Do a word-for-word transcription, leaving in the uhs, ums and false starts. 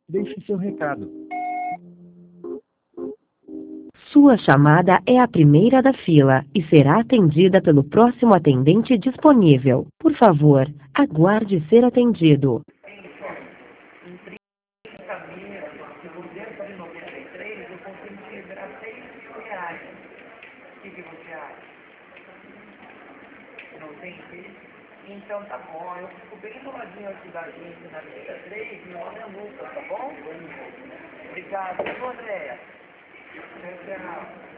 Deixe seu recado. Sua chamada é a primeira da fila e será atendida pelo próximo atendente disponível. Por favor, aguarde ser atendido. Se você for noventa e três, eu consigo te liberar seis mil reais. O que, que você acha? Não tem jeito? Então tá bom, eu fico bem do ladinho aqui da gente na noventa e três, meu nome é Lucas, tá bom? Obrigado, viu, Andréia? Tchau, tchau.